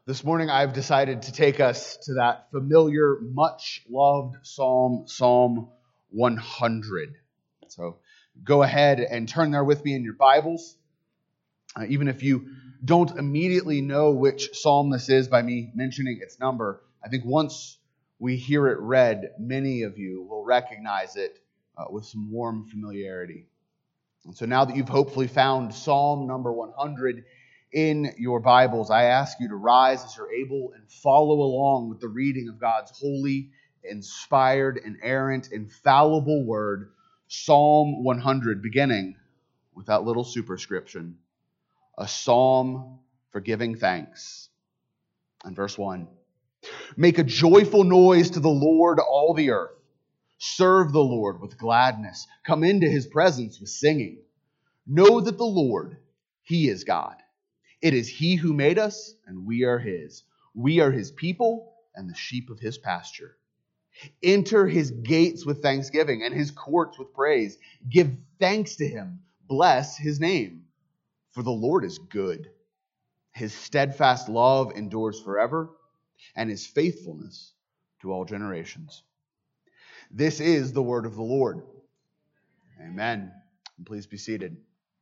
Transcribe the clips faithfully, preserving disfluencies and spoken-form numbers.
This morning I've decided to take us to that familiar, much-loved psalm, Psalm one hundred. So go ahead and turn there with me in your Bibles. Uh, even if you don't immediately know which psalm this is by me mentioning its number, I think once we hear it read, many of you will recognize it uh, with some warm familiarity. And so now that you've hopefully found Psalm number one hundred in your Bibles, I ask you to rise as you're able and follow along with the reading of God's holy, inspired, inerrant, infallible word, Psalm one hundred, beginning with that little superscription, a psalm for giving thanks. And verse one, make a joyful noise to the Lord, all the earth. Serve the Lord with gladness. Come into his presence with singing. Know that the Lord, he is God. It is he who made us, and we are his. We are his people and the sheep of his pasture. Enter his gates with thanksgiving and his courts with praise. Give thanks to him. Bless his name. For the Lord is good. His steadfast love endures forever, and his faithfulness to all generations. This is the word of the Lord. Amen. And please be seated.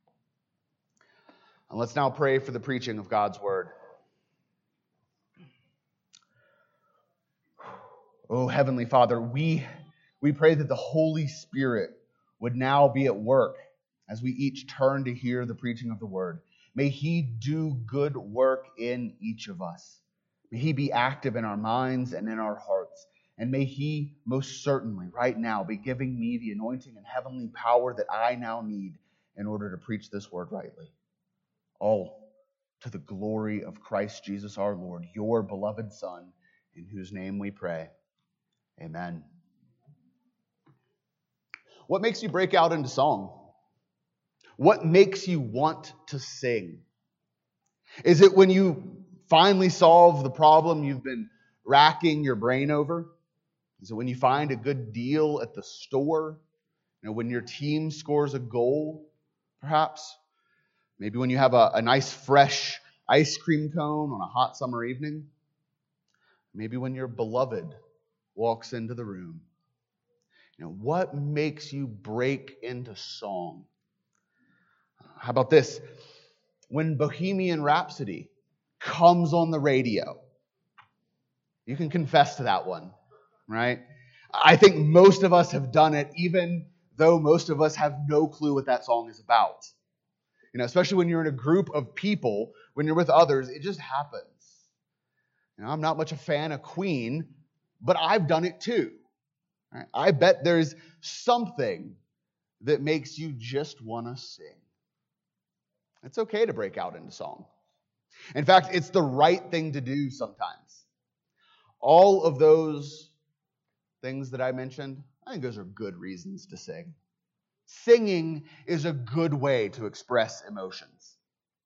And let's now pray for the preaching of God's word. Oh, Heavenly Father, we, we pray that the Holy Spirit would now be at work as we each turn to hear the preaching of the word. May he do good work in each of us. May he be active in our minds and in our hearts. And may he most certainly right now be giving me the anointing and heavenly power that I now need in order to preach this word rightly. All to the glory of Christ Jesus our Lord, your beloved Son, in whose name we pray. Amen. What makes you break out into song? What makes you want to sing? Is it when you finally solve the problem you've been racking your brain over? Is it when you find a good deal at the store? You know, when your team scores a goal, perhaps? Maybe when you have a, a nice fresh ice cream cone on a hot summer evening. Maybe when your beloved walks into the room. You know, what makes you break into song? How about this? When Bohemian Rhapsody comes on the radio. You can confess to that one, right? I think most of us have done it, even though most of us have no clue what that song is about. You know, especially when you're in a group of people, when you're with others, it just happens. You know, I'm not much a fan of Queen, but I've done it too. Right? I bet there's something that makes you just want to sing. It's okay to break out into song. In fact, it's the right thing to do sometimes. All of those things that I mentioned, I think those are good reasons to sing. Singing is a good way to express emotions.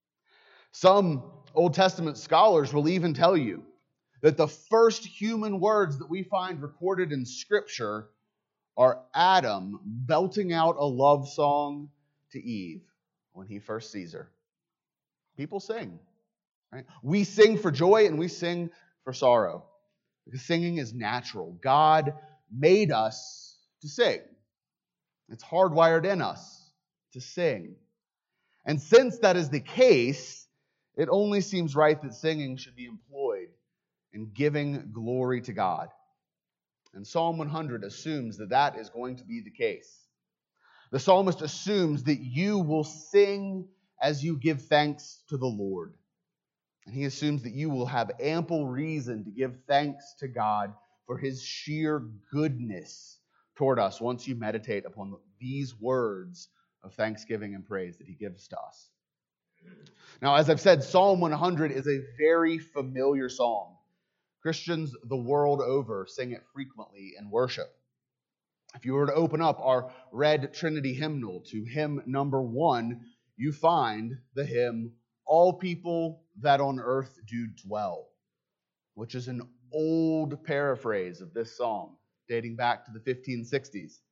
Some Old Testament scholars will even tell you that the first human words that we find recorded in Scripture are Adam belting out a love song to Eve when he first sees her. People sing, right? We sing for joy and we sing for sorrow because singing is natural. God made us to sing. It's hardwired in us to sing. And since that is the case, it only seems right that singing should be employed in giving glory to God. And Psalm one hundred assumes that that is going to be the case. The psalmist assumes that you will sing as you give thanks to the Lord. And he assumes that you will have ample reason to give thanks to God for his sheer goodness toward us once you meditate upon these words of thanksgiving and praise that he gives to us. Now, as I've said, Psalm one hundred is a very familiar psalm. Christians the world over sing it frequently in worship. If you were to open up our Red Trinity hymnal to hymn number one, you find the hymn, All People That on Earth Do Dwell, which is an old paraphrase of this psalm dating back to the fifteen sixties.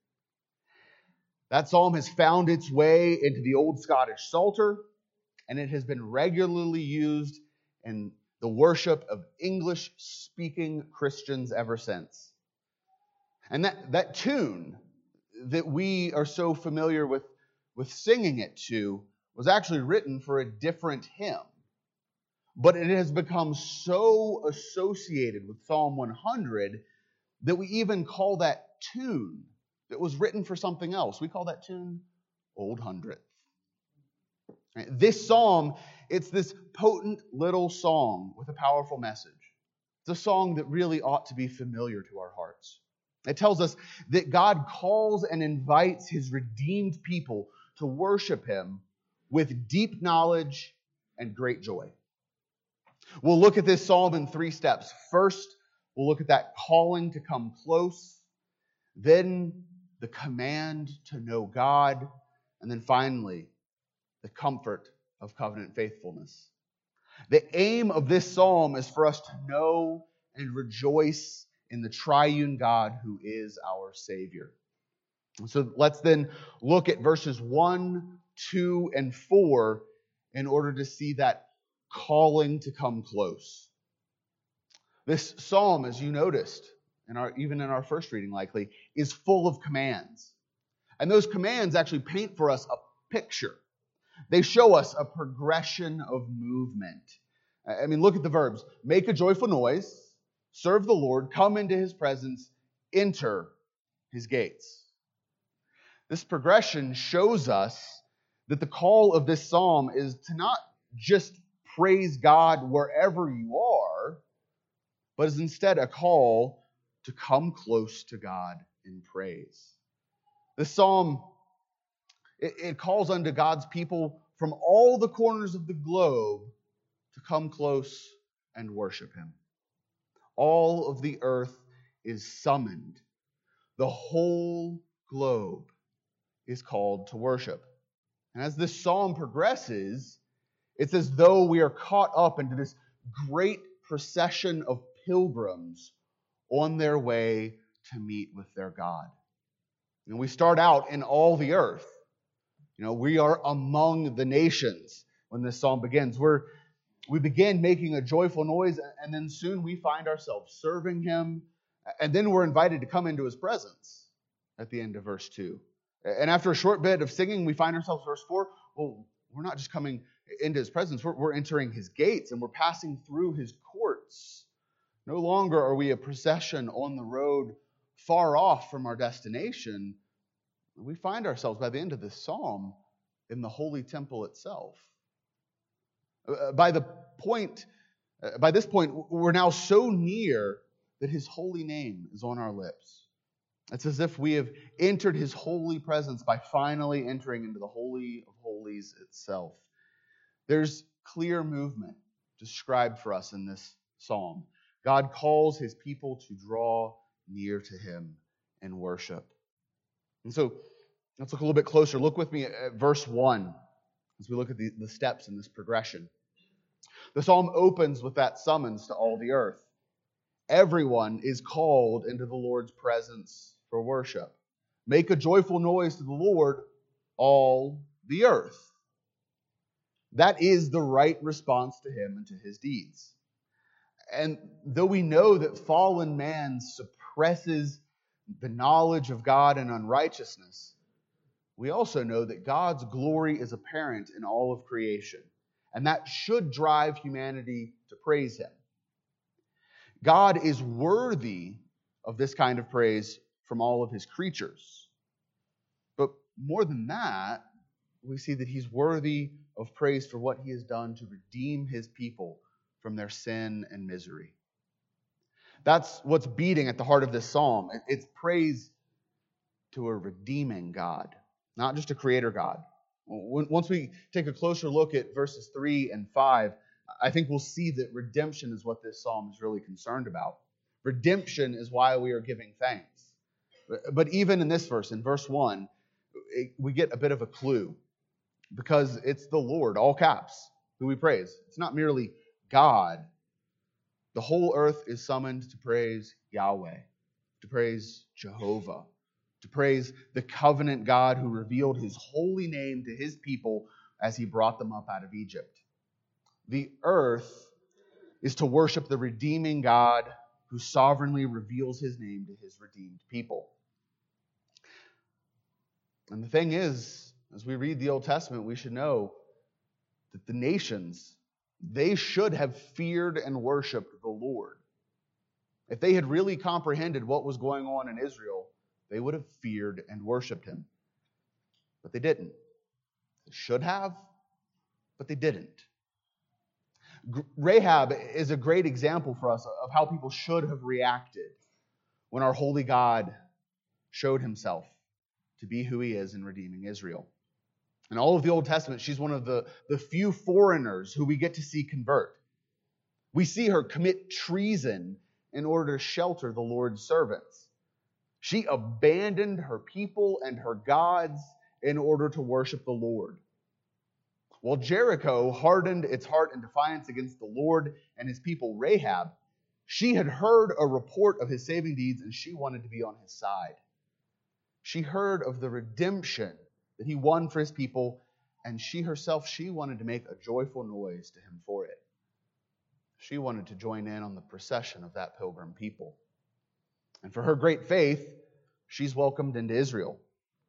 That psalm has found its way into the Old Scottish Psalter, and it has been regularly used in the worship of English-speaking Christians ever since. And that, that tune that we are so familiar with, with singing it to was actually written for a different hymn. But it has become so associated with Psalm one hundred that we even call that tune that was written for something else. We call that tune Old Hundredth. This psalm, it's this potent little song with a powerful message. It's a song that really ought to be familiar to our hearts. It tells us that God calls and invites his redeemed people to worship him with deep knowledge and great joy. We'll look at this psalm in three steps. First, we'll look at that calling to come close, then the command to know God, and then finally, the comfort of covenant faithfulness. The aim of this psalm is for us to know and rejoice in the triune God who is our Savior. So let's then look at verses one, two, and four in order to see that calling to come close. This psalm, as you noticed, in our, even in our first reading likely, is full of commands. And those commands actually paint for us a picture. They show us a progression of movement. I mean, look at the verbs. Make a joyful noise, serve the Lord, come into his presence, enter his gates. This progression shows us that the call of this psalm is to not just praise God wherever you are, but is instead a call to come close to God in praise. This psalm, it, it calls unto God's people from all the corners of the globe to come close and worship him. All of the earth is summoned. The whole globe is called to worship. And as this psalm progresses, it's as though we are caught up into this great procession of pilgrims on their way to meet with their God. And we start out in all the earth. You know, we are among the nations when this psalm begins. We're, we begin making a joyful noise, and then soon we find ourselves serving him, and then we're invited to come into his presence at the end of verse two. And after a short bit of singing, we find ourselves, verse four, well, we're not just coming into his presence, we're, we're entering his gates, and we're passing through his courts. No longer are we a procession on the road far off from our destination. We find ourselves, by the end of this psalm, in the holy temple itself. Uh, by the point, uh, by this point, we're now so near that his holy name is on our lips. It's as if we have entered his holy presence by finally entering into the Holy of Holies itself. There's clear movement described for us in this psalm. God calls his people to draw near to him and worship. And so let's look a little bit closer. Look with me at verse one as we look at the, the steps in this progression. The psalm opens with that summons to all the earth. Everyone is called into the Lord's presence for worship. Make a joyful noise to the Lord, all the earth. That is the right response to him and to his deeds. And though we know that fallen man suppresses the knowledge of God and unrighteousness, we also know that God's glory is apparent in all of creation, and that should drive humanity to praise him. God is worthy of this kind of praise from all of his creatures. But more than that, we see that he's worthy of praise for what he has done to redeem his people from their sin and misery. That's what's beating at the heart of this psalm. It's praise to a redeeming God, not just a creator God. Once we take a closer look at verses three and five, I think we'll see that redemption is what this psalm is really concerned about. Redemption is why we are giving thanks. But even in this verse, in verse one, we get a bit of a clue, because it's the Lord, all caps, who we praise. It's not merely God. The whole earth is summoned to praise Yahweh, to praise Jehovah, to praise the covenant God who revealed his holy name to his people as he brought them up out of Egypt. The earth is to worship the redeeming God who sovereignly reveals his name to his redeemed people. And the thing is, as we read the Old Testament, we should know that the nations, they should have feared and worshiped the Lord. If they had really comprehended what was going on in Israel, they would have feared and worshiped him. But they didn't. They should have, but they didn't. Rahab is a great example for us of how people should have reacted when our holy God showed himself to be who he is in redeeming Israel. In all of the Old Testament, she's one of the, the few foreigners who we get to see convert. We see her commit treason in order to shelter the Lord's servants. She abandoned her people and her gods in order to worship the Lord. While Jericho hardened its heart in defiance against the Lord and his people Rahab, she had heard a report of his saving deeds and she wanted to be on his side. She heard of the redemption that he won for his people, and she herself, she wanted to make a joyful noise to him for it. She wanted to join in on the procession of that pilgrim people. And for her great faith, she's welcomed into Israel.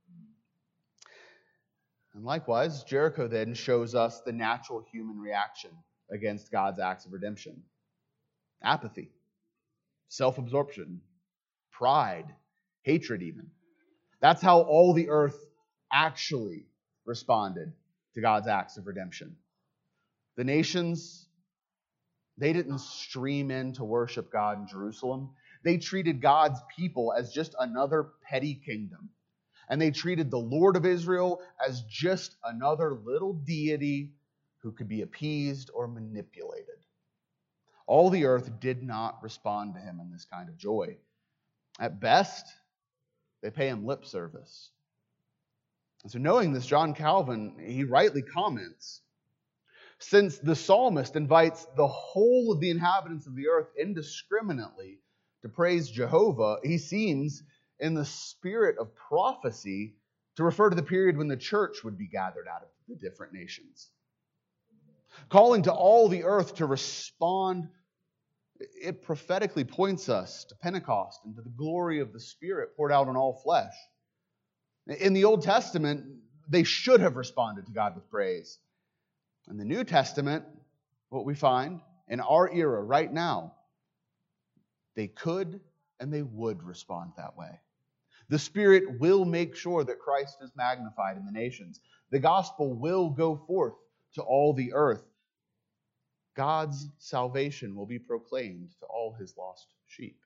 And likewise, Jericho then shows us the natural human reaction against God's acts of redemption. Apathy, self-absorption, pride, hatred even. That's how all the earth actually responded to God's acts of redemption. The nations, they didn't stream in to worship God in Jerusalem. They treated God's people as just another petty kingdom. And they treated the Lord of Israel as just another little deity who could be appeased or manipulated. All the earth did not respond to him in this kind of joy. At best, they pay him lip service. And so knowing this, John Calvin, he rightly comments, since the psalmist invites the whole of the inhabitants of the earth indiscriminately to praise Jehovah, he seems, in the spirit of prophecy, to refer to the period when the church would be gathered out of the different nations. Calling to all the earth to respond, it prophetically points us to Pentecost and to the glory of the Spirit poured out on all flesh. In the Old Testament, they should have responded to God with praise. In the New Testament, what we find in our era right now, they could and they would respond that way. The Spirit will make sure that Christ is magnified in the nations. The gospel will go forth to all the earth. God's salvation will be proclaimed to all his lost sheep.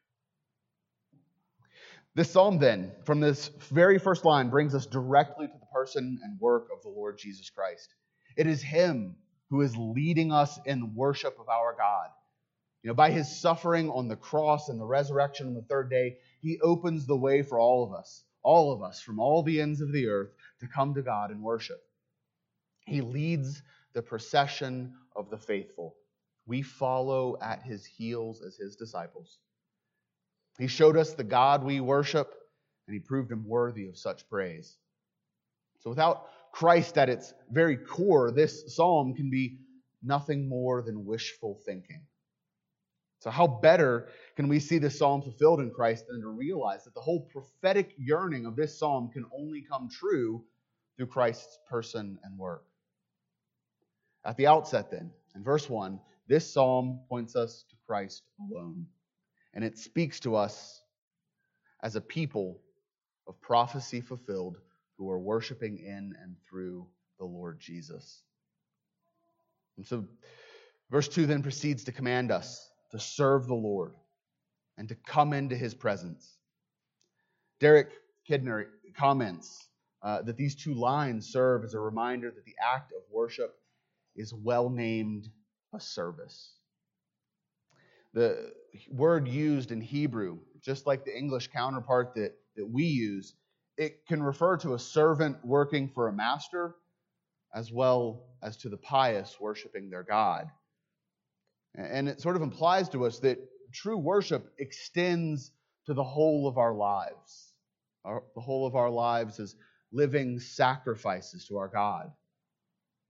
This psalm then, from this very first line, brings us directly to the person and work of the Lord Jesus Christ. It is him who is leading us in worship of our God. You know, by his suffering on the cross and the resurrection on the third day, he opens the way for all of us, all of us from all the ends of the earth to come to God and worship. He leads the procession of the faithful. We follow at his heels as his disciples. He showed us the God we worship, and he proved him worthy of such praise. So without Christ at its very core, this psalm can be nothing more than wishful thinking. So how better can we see this psalm fulfilled in Christ than to realize that the whole prophetic yearning of this psalm can only come true through Christ's person and work? At the outset then, in verse one, this psalm points us to Christ alone. And it speaks to us as a people of prophecy fulfilled who are worshiping in and through the Lord Jesus. And so verse two then proceeds to command us to serve the Lord and to come into his presence. Derek Kidner comments uh, that these two lines serve as a reminder that the act of worship is well named a service. The word used in Hebrew, just like the English counterpart that, that we use, it can refer to a servant working for a master as well as to the pious worshiping their God. And it sort of implies to us that true worship extends to the whole of our lives. Our, the whole of our lives as living sacrifices to our God.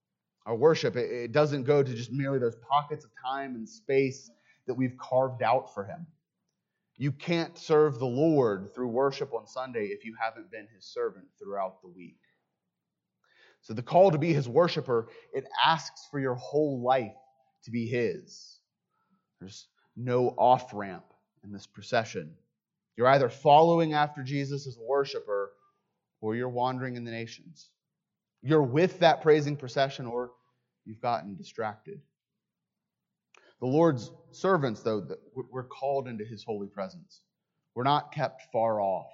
Our worship, it, it doesn't go to just merely those pockets of time and space that we've carved out for him. You can't serve the Lord through worship on Sunday if you haven't been his servant throughout the week. So the call to be his worshiper, it asks for your whole life to be his. There's no off-ramp in this procession. You're either following after Jesus as a worshiper, or you're wandering in the nations. You're with that praising procession, or you've gotten distracted. The Lord's servants, though, we're called into his holy presence. We're not kept far off.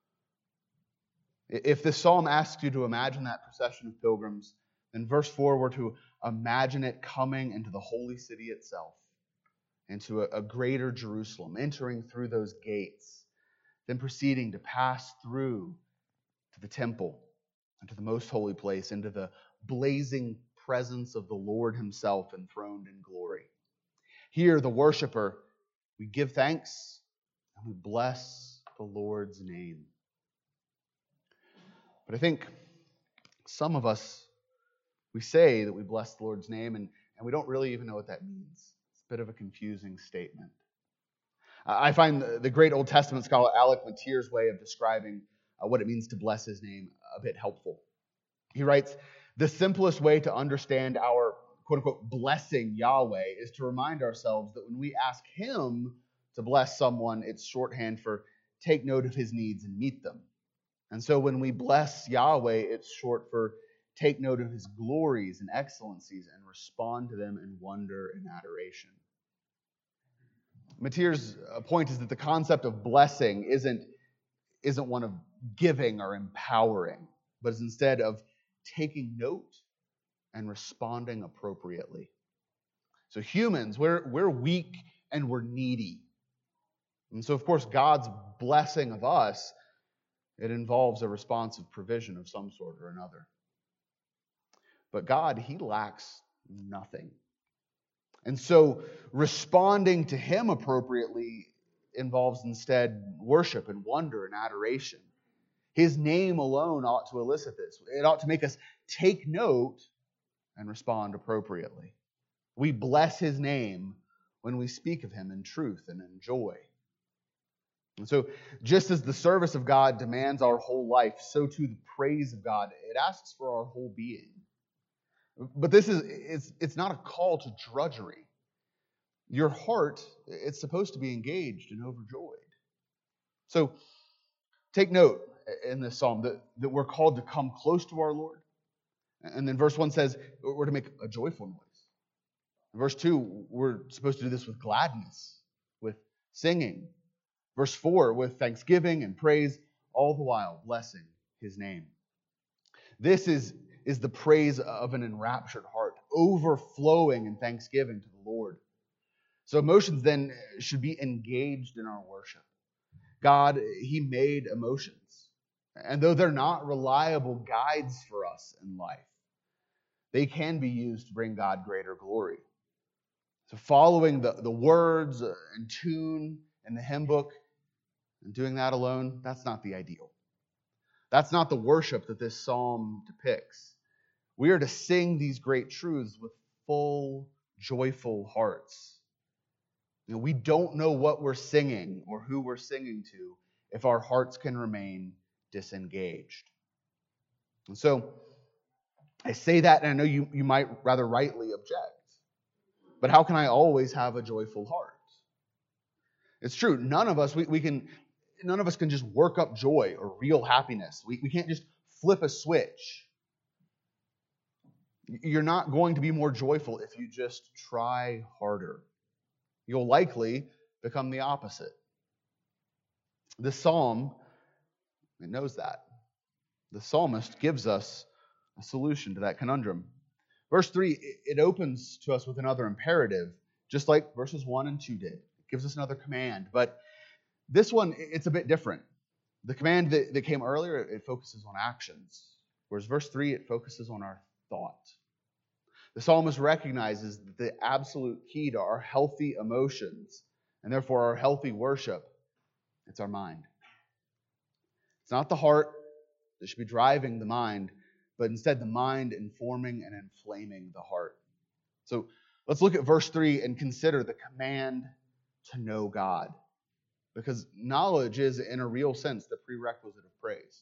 If this psalm asks you to imagine that procession of pilgrims, then verse four, we're to imagine it coming into the holy city itself, into a, a greater Jerusalem, entering through those gates, then proceeding to pass through to the temple, into the most holy place, into the blazing presence of the Lord himself enthroned in glory. Here, the worshiper, we give thanks and we bless the Lord's name. But I think some of us, we say that we bless the Lord's name, and, and we don't really even know what that means. It's a bit of a confusing statement. I find the, the great Old Testament scholar Alec Montier's way of describing uh, what it means to bless his name a bit helpful. He writes, the simplest way to understand our quote-unquote blessing Yahweh is to remind ourselves that when we ask him to bless someone, it's shorthand for take note of his needs and meet them. And so when we bless Yahweh, it's short for take note of his glories and excellencies and respond to them in wonder and adoration. Montier's point is that the concept of blessing isn't, isn't one of giving or empowering, but is instead of taking note and responding appropriately. So humans, we're, we're weak and we're needy. And so, of course, God's blessing of us, it involves a responsive provision of some sort or another. But God, he lacks nothing. And so responding to him appropriately involves instead worship and wonder and adoration. His name alone ought to elicit this. It ought to make us take note and respond appropriately. We bless his name when we speak of him in truth and in joy. And so, just as the service of God demands our whole life, so too the praise of God, it asks for our whole being. But this is, it's, it's not a call to drudgery. Your heart, it's supposed to be engaged and overjoyed. So, take note in this psalm that, that we're called to come close to our Lord. And then verse one says we're to make a joyful noise. Verse two, we're supposed to do this with gladness, with singing. Verse four, with thanksgiving and praise, all the while blessing his name. This is, is the praise of an enraptured heart, overflowing in thanksgiving to the Lord. So emotions then should be engaged in our worship. God, he made emotions. And though they're not reliable guides for us in life, they can be used to bring God greater glory. So following the, the words and tune in the hymn book and doing that alone, that's not the ideal. That's not the worship that this psalm depicts. We are to sing these great truths with full, joyful hearts. You know, we don't know what we're singing or who we're singing to if our hearts can remain disengaged. And so, I say that, and I know you, you might rather rightly object. But how can I always have a joyful heart? It's true. None of us, we, we can, none of us can just work up joy or real happiness. We, we can't just flip a switch. You're not going to be more joyful if you just try harder. You'll likely become the opposite. This psalm, it knows that. The psalmist gives us a solution to that conundrum. Verse three, it opens to us with another imperative, just like verses one and two did. It gives us another command, but this one, it's a bit different. The command that, that came earlier, it focuses on actions, whereas verse three, it focuses on our thought. The psalmist recognizes that the absolute key to our healthy emotions, and therefore our healthy worship, it's our mind. It's not the heart that should be driving the mind, but instead the mind informing and inflaming the heart. So let's look at verse three and consider the command to know God. Because knowledge is, in a real sense, the prerequisite of praise.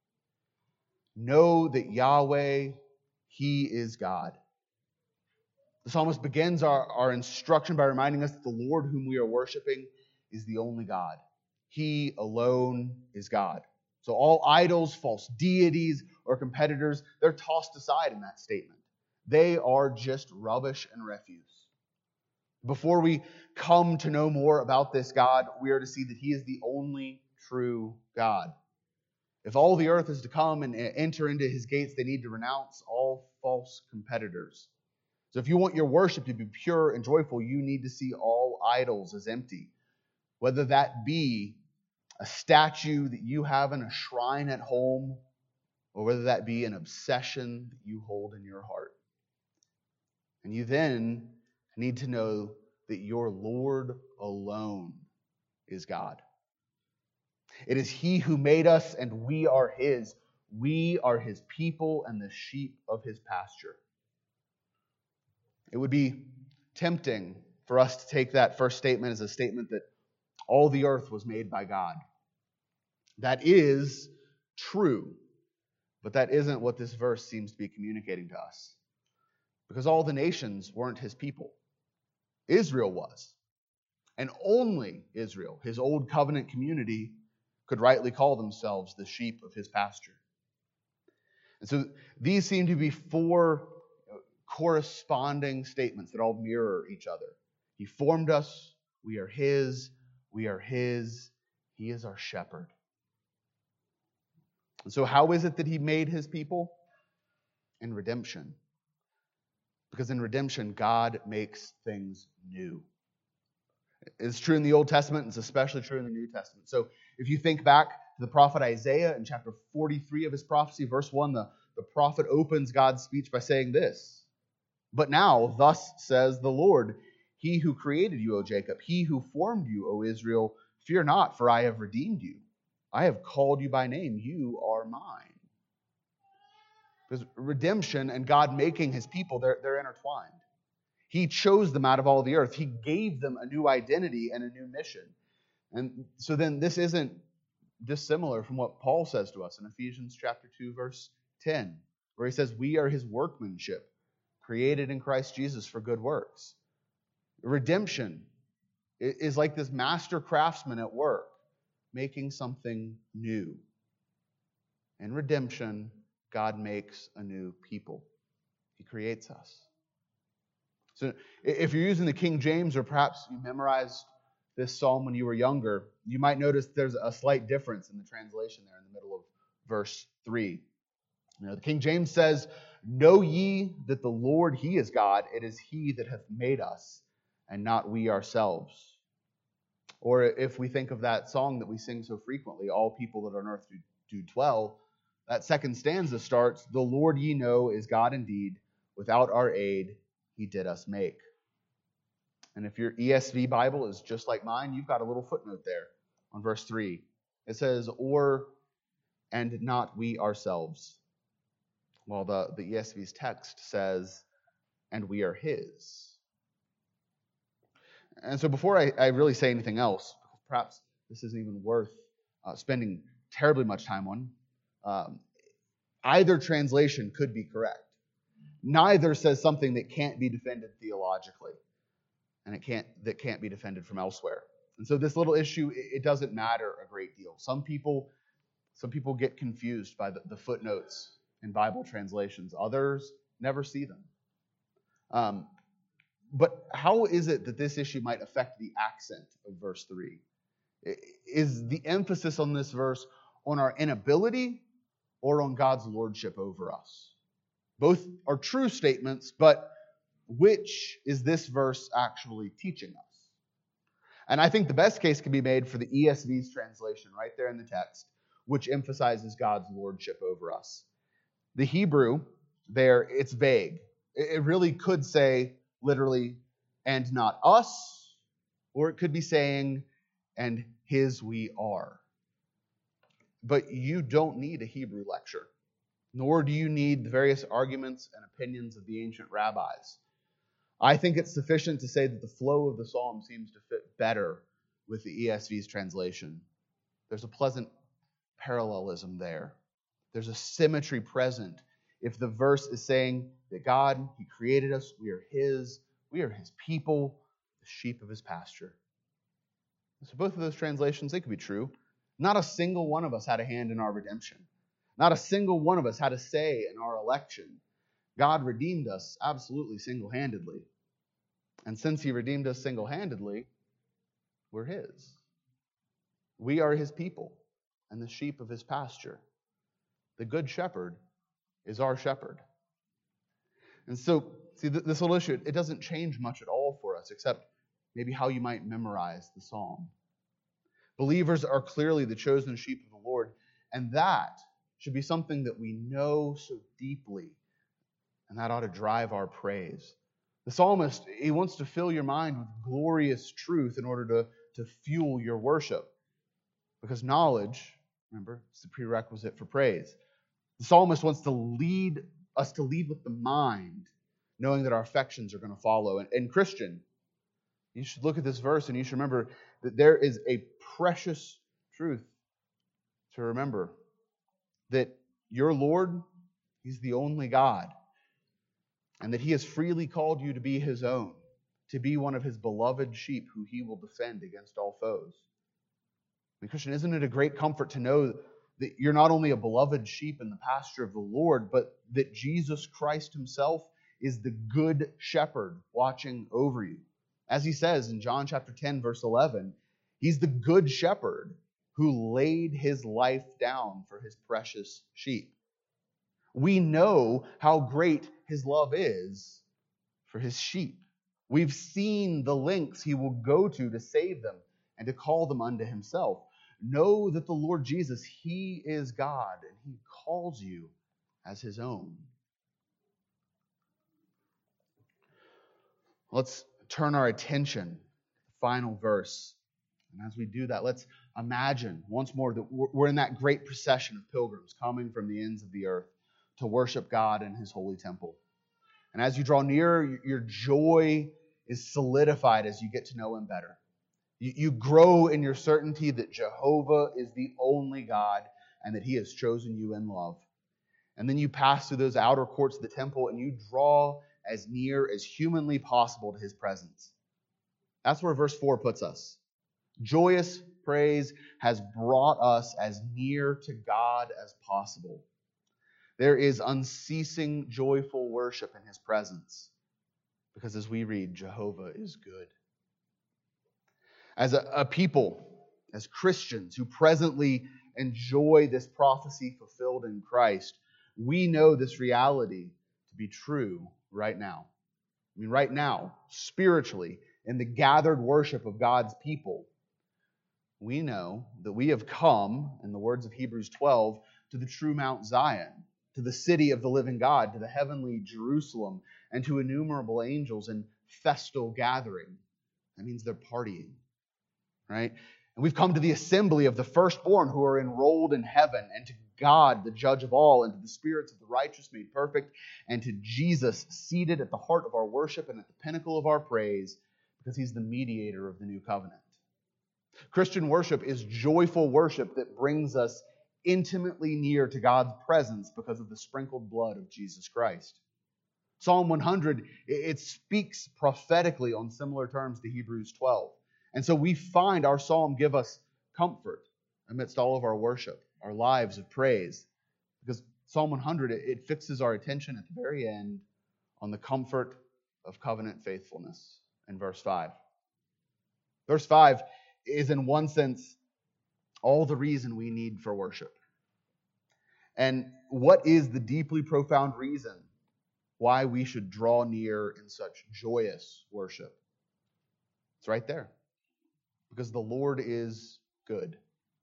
Know that Yahweh, He is God. The psalmist begins our, our instruction by reminding us that the Lord whom we are worshiping is the only God. He alone is God. So all idols, false deities, or competitors, they're tossed aside in that statement. They are just rubbish and refuse. Before we come to know more about this God, we are to see that He is the only true God. If all the earth is to come and enter into His gates, they need to renounce all false competitors. So if you want your worship to be pure and joyful, you need to see all idols as empty. Whether that be a statue that you have in a shrine at home, or whether that be an obsession that you hold in your heart. And you then need to know that your Lord alone is God. It is He who made us, and we are His. We are His people and the sheep of His pasture. It would be tempting for us to take that first statement as a statement that all the earth was made by God. That is true, but that isn't what this verse seems to be communicating to us. Because all the nations weren't His people. Israel was. And only Israel, His old covenant community, could rightly call themselves the sheep of His pasture. And so these seem to be four corresponding statements that all mirror each other. He formed us, we are His, we are His, He is our shepherd. And so how is it that He made His people? In redemption. Because in redemption, God makes things new. It's true in the Old Testament, and it's especially true in the New Testament. So if you think back to the prophet Isaiah in chapter forty-three of his prophecy, verse one, the, the prophet opens God's speech by saying this: "But now, thus says the Lord, He who created you, O Jacob, He who formed you, O Israel, fear not, for I have redeemed you. I have called you by name. You are mine." Because redemption and God making His people, they're, they're intertwined. He chose them out of all the earth. He gave them a new identity and a new mission. And so then this isn't dissimilar from what Paul says to us in Ephesians chapter two, verse ten, where he says, "We are His workmanship, created in Christ Jesus for good works." Redemption is like this master craftsman at work, making something new. In redemption, God makes a new people. He creates us. So if you're using the King James, or perhaps you memorized this psalm when you were younger, you might notice there's a slight difference in the translation there in the middle of verse three. You know, the King James says, "Know ye that the Lord, He is God. It is He that hath made us, and not we ourselves." Or if we think of that song that we sing so frequently, "All people that on earth do, do dwell," that second stanza starts, "The Lord ye know is God indeed. Without our aid, He did us make." And if your E S V Bible is just like mine, you've got a little footnote there on verse three. It says, "Or, and not we ourselves." While the, the E S V's text says, "And we are His." And so before I, I really say anything else, perhaps this isn't even worth uh, spending terribly much time on, um, either translation could be correct. Neither says something that can't be defended theologically, and it can't that can't be defended from elsewhere. And so this little issue, it, it doesn't matter a great deal. Some people, some people get confused by the, the footnotes in Bible translations. Others never see them. Um, but how is it that this issue might affect the accent of verse three? Is the emphasis on this verse on our inability or on God's lordship over us? Both are true statements, but which is this verse actually teaching us? And I think the best case can be made for the E S V's translation right there in the text, which emphasizes God's lordship over us. The Hebrew there, it's vague. It really could say literally, "and not us," or it could be saying, "and His we are." But you don't need a Hebrew lecture nor do you need the various arguments and opinions of the ancient rabbis. I think it's sufficient to say that the flow of the psalm seems to fit better with the E S V's translation. There's a pleasant parallelism there. There's a symmetry present. If the verse is saying that God, He created us, we are His, we are His people, the sheep of His pasture. So both of those translations, they could be true. Not a single one of us had a hand in our redemption. Not a single one of us had a say in our election. God redeemed us absolutely single-handedly. And since He redeemed us single-handedly, we're His. We are His people and the sheep of His pasture. The Good Shepherd is our shepherd. And so, see, this little issue, it doesn't change much at all for us, except maybe how you might memorize the psalm. Believers are clearly the chosen sheep of the Lord, and that should be something that we know so deeply, and that ought to drive our praise. The psalmist, he wants to fill your mind with glorious truth in order to, to fuel your worship, because knowledge, remember, is the prerequisite for praise. The psalmist wants to lead us to lead with the mind, knowing that our affections are going to follow. And, and Christian, you should look at this verse and you should remember that there is a precious truth to remember. That your Lord, He's the only God. And that He has freely called you to be His own, to be one of His beloved sheep who He will defend against all foes. And Christian, isn't it a great comfort to know that you're not only a beloved sheep in the pasture of the Lord, but that Jesus Christ Himself is the good shepherd watching over you? As He says in John chapter ten, verse eleven, He's the good shepherd who laid His life down for His precious sheep. We know how great His love is for His sheep. We've seen the lengths He will go to to save them and to call them unto Himself. Know that the Lord Jesus, He is God, and He calls you as His own. Let's turn our attention to the final verse. And as we do that, let's imagine once more that we're in that great procession of pilgrims coming from the ends of the earth to worship God in His holy temple. And as you draw near, your joy is solidified as you get to know Him better. You, you grow in your certainty that Jehovah is the only God and that He has chosen you in love. And then you pass through those outer courts of the temple and you draw as near as humanly possible to His presence. That's where verse four puts us. Joyous praise has brought us as near to God as possible. There is unceasing, joyful worship in His presence, because as we read, Jehovah is good. As a, a people, as Christians who presently enjoy this prophecy fulfilled in Christ, we know this reality to be true right now. I mean, right now, spiritually, in the gathered worship of God's people, we know that we have come, in the words of Hebrews twelve, to the true Mount Zion, to the city of the living God, to the heavenly Jerusalem, and to innumerable angels in festal gathering. That means they're partying, right? And we've come to the assembly of the firstborn who are enrolled in heaven, and to God, the judge of all, and to the spirits of the righteous made perfect, and to Jesus seated at the heart of our worship and at the pinnacle of our praise, because He's the mediator of the new covenant. Christian worship is joyful worship that brings us intimately near to God's presence because of the sprinkled blood of Jesus Christ. Psalm one hundred, it speaks prophetically on similar terms to Hebrews twelve. And so we find our psalm give us comfort amidst all of our worship, our lives of praise. Because Psalm one hundred, it fixes our attention at the very end on the comfort of covenant faithfulness in verse five. Verse five is in one sense all the reason we need for worship. And what is the deeply profound reason why we should draw near in such joyous worship? It's right there. Because the Lord is good.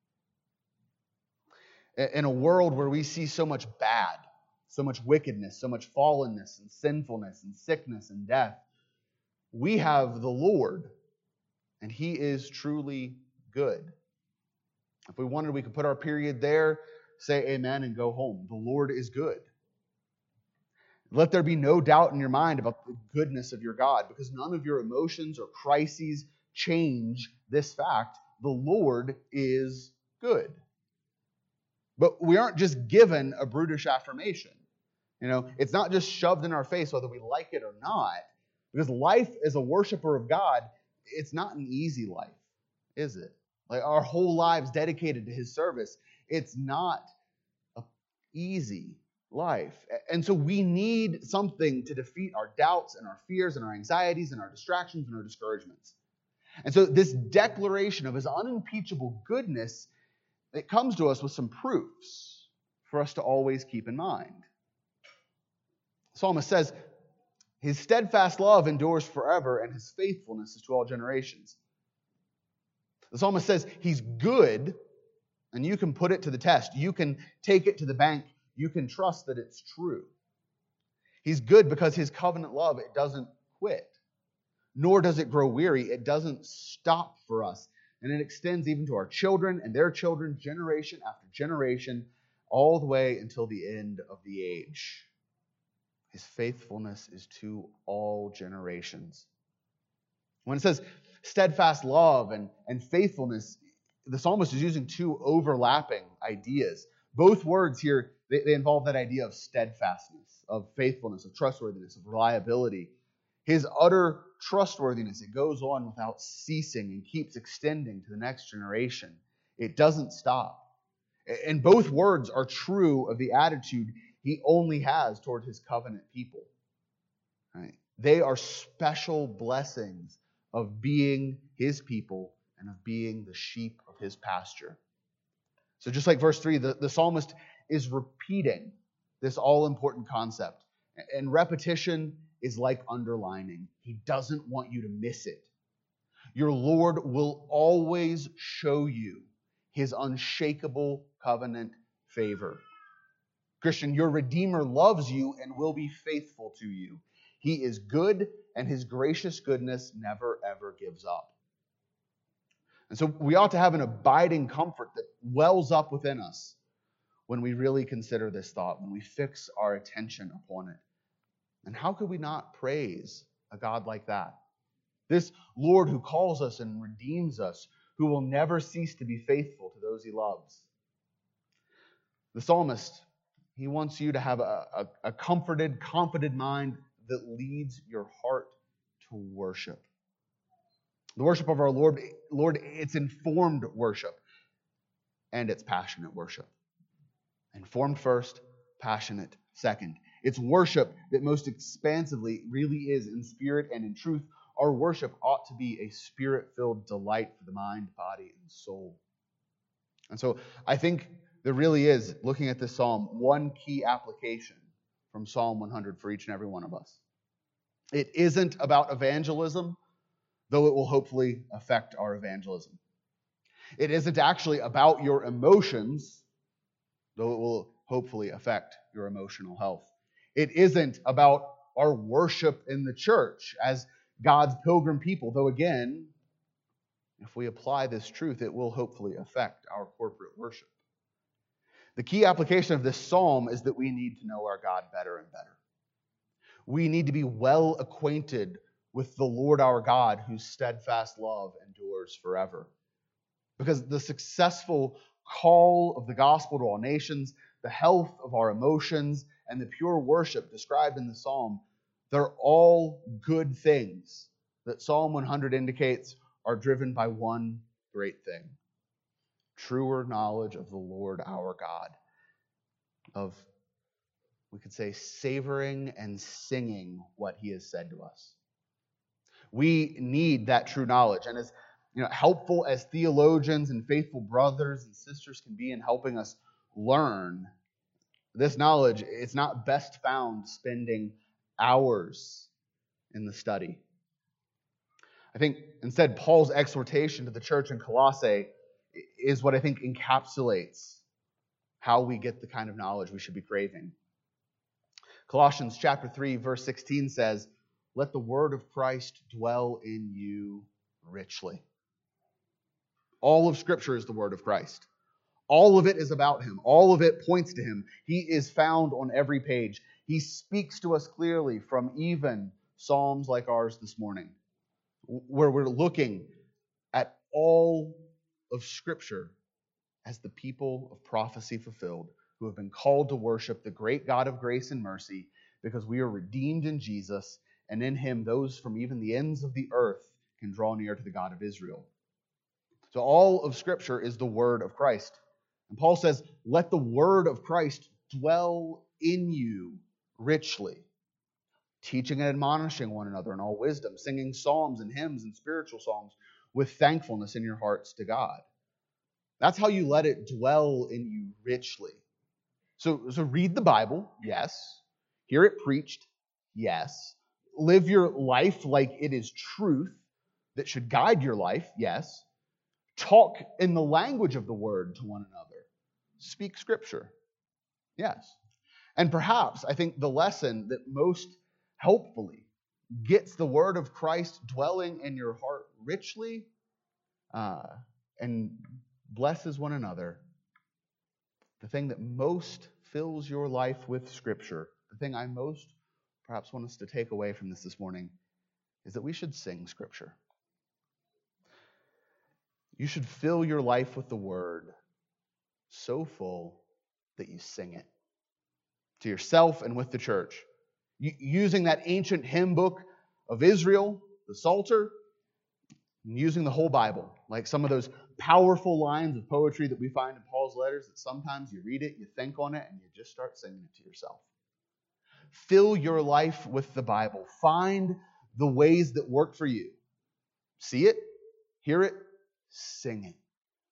In a world where we see so much bad, so much wickedness, so much fallenness and sinfulness and sickness and death, we have the Lord, and He is truly good. If we wanted, we could put our period there. say amen and go home. The Lord is good. Let there be no doubt in your mind about the goodness of your God, because none of your emotions or crises change this fact. The Lord is good. But we aren't just given a brutish affirmation. You know, it's not just shoved in our face whether we like it or not. Because life as a worshiper of God, it's not an easy life, is it? Like our whole lives dedicated to His service, it's not an easy life. And so we need something to defeat our doubts and our fears and our anxieties and our distractions and our discouragements. And so this declaration of His unimpeachable goodness, it comes to us with some proofs for us to always keep in mind. The psalmist says, His steadfast love endures forever, and His faithfulness is to all generations. The psalmist says He's good, and you can put it to the test. You can take it to the bank. You can trust that it's true. He's good because His covenant love, it doesn't quit, nor does it grow weary. It doesn't stop for us. And it extends even to our children and their children, generation after generation, all the way until the end of the age. His faithfulness is to all generations. When it says steadfast love and, and faithfulness, the psalmist is using two overlapping ideas. Both words here, they, they involve that idea of steadfastness, of faithfulness, of trustworthiness, of reliability. His utter trustworthiness, it goes on without ceasing and keeps extending to the next generation. It doesn't stop. And both words are true of the attitude He only has toward His covenant people. Right? They are special blessings of being His people and of being the sheep of His pasture. So just like verse three, the, the psalmist is repeating this all-important concept. And repetition is like underlining. He doesn't want you to miss it. Your Lord will always show you His unshakable covenant favor. Christian, your Redeemer loves you and will be faithful to you. He is good, and His gracious goodness never, ever gives up. And so we ought to have an abiding comfort that wells up within us when we really consider this thought, when we fix our attention upon it. And how could we not praise a God like that? This Lord who calls us and redeems us, who will never cease to be faithful to those He loves. The psalmist, he wants you to have a, a, a comforted, confident mind that leads your heart to worship. The worship of our Lord, Lord, it's informed worship, and it's passionate worship. Informed first, passionate second. It's worship that most expansively really is in spirit and in truth. Our worship ought to be a spirit-filled delight for the mind, body, and soul. And so I think there really is, looking at this psalm, one key application from Psalm one hundred for each and every one of us. It isn't about evangelism, though it will hopefully affect our evangelism. It isn't actually about your emotions, though it will hopefully affect your emotional health. It isn't about our worship in the church as God's pilgrim people, though again, if we apply this truth, it will hopefully affect our corporate worship. The key application of this psalm is that we need to know our God better and better. We need to be well acquainted with the Lord our God, whose steadfast love endures forever. Because the successful call of the gospel to all nations, the health of our emotions, and the pure worship described in the psalm, they're all good things that Psalm one hundred indicates are driven by one great thing: truer knowledge of the Lord our God, of, we could say, savoring and singing what He has said to us. We need that true knowledge. And as you know, helpful as theologians and faithful brothers and sisters can be in helping us learn, this knowledge, it's not best found spending hours in the study. I think instead Paul's exhortation to the church in Colossae is what I think encapsulates how we get the kind of knowledge we should be craving. Colossians chapter three, verse sixteen says, "Let the word of Christ dwell in you richly." All of Scripture is the word of Christ. All of it is about him. All of it points to him. He is found on every page. He speaks to us clearly from even Psalms like ours this morning, where we're looking at all of Scripture as the people of prophecy fulfilled, who have been called to worship the great God of grace and mercy, because we are redeemed in Jesus, and in him those from even the ends of the earth can draw near to the God of Israel. So all of Scripture is the word of Christ. And Paul says, let the word of Christ dwell in you richly, teaching and admonishing one another in all wisdom, singing psalms and hymns and spiritual songs with thankfulness in your hearts to God. That's how you let it dwell in you richly. So, so read the Bible, yes. Hear it preached, yes. Live your life like it is truth that should guide your life, yes. Talk in the language of the word to one another. Speak Scripture, yes. And perhaps, I think the lesson that most helpfully gets the word of Christ dwelling in your heart richly uh, and blesses one another, the thing that most fills your life with Scripture, the thing I most perhaps want us to take away from this this morning, is that we should sing Scripture. You should fill your life with the Word so full that you sing it to yourself and with the church. Using that ancient hymn book of Israel, the Psalter, and using the whole Bible, like some of those powerful lines of poetry that we find in Paul's letters that sometimes you read it, you think on it, and you just start singing it to yourself. Fill your life with the Bible. Find the ways that work for you. See it, hear it, sing it.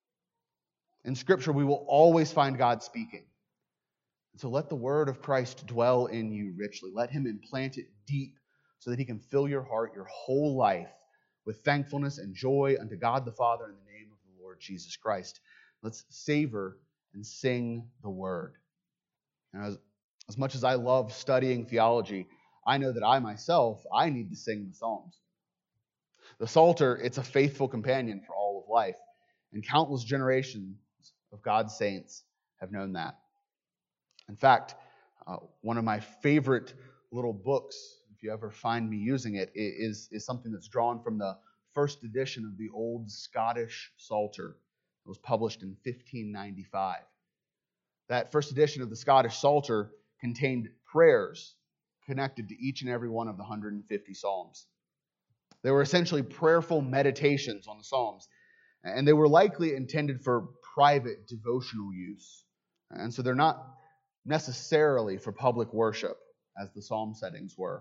In Scripture, we will always find God speaking. So let the word of Christ dwell in you richly. Let him implant it deep so that he can fill your heart, your whole life, with thankfulness and joy unto God the Father in the name of the Lord Jesus Christ. Let's savor and sing the word. And as, as much as I love studying theology, I know that I myself, I need to sing the Psalms. The Psalter, it's a faithful companion for all of life, and countless generations of God's saints have known that. In fact, uh, one of my favorite little books, if you ever find me using it, is, is something that's drawn from the first edition of the Old Scottish Psalter. It was published in fifteen ninety-five. That first edition of the Scottish Psalter contained prayers connected to each and every one of the one hundred fifty Psalms. They were essentially prayerful meditations on the Psalms, and they were likely intended for private devotional use. And so they're not necessarily for public worship, as the psalm settings were.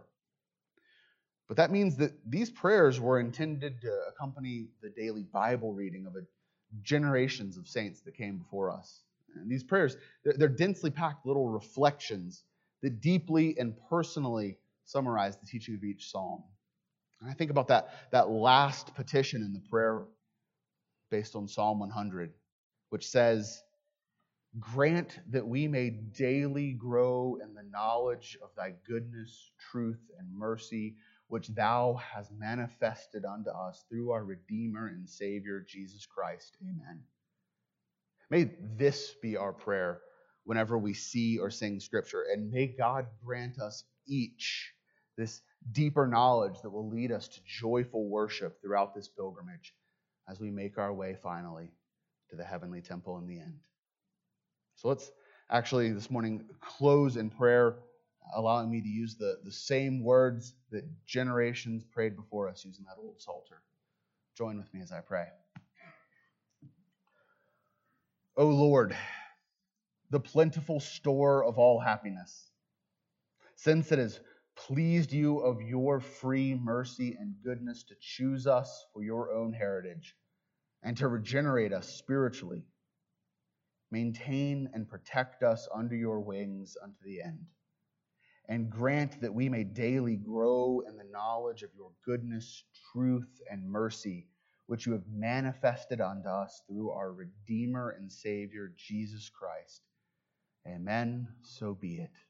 But that means that these prayers were intended to accompany the daily Bible reading of a generations of saints that came before us. And these prayers, they're densely packed little reflections that deeply and personally summarize the teaching of each psalm. And I think about that, that last petition in the prayer based on Psalm one hundred, which says, "Grant that we may daily grow in the knowledge of thy goodness, truth, and mercy, which thou hast manifested unto us through our Redeemer and Savior, Jesus Christ. Amen." May this be our prayer whenever we see or sing Scripture, and may God grant us each this deeper knowledge that will lead us to joyful worship throughout this pilgrimage as we make our way finally to the heavenly temple in the end. So let's actually this morning close in prayer, allowing me to use the, the same words that generations prayed before us using that old Psalter. Join with me as I pray. O Lord, the plentiful store of all happiness, since it has pleased you of your free mercy and goodness to choose us for your own heritage and to regenerate us spiritually, maintain and protect us under your wings unto the end, and grant that we may daily grow in the knowledge of your goodness, truth, and mercy, which you have manifested unto us through our Redeemer and Savior, Jesus Christ. Amen. So be it.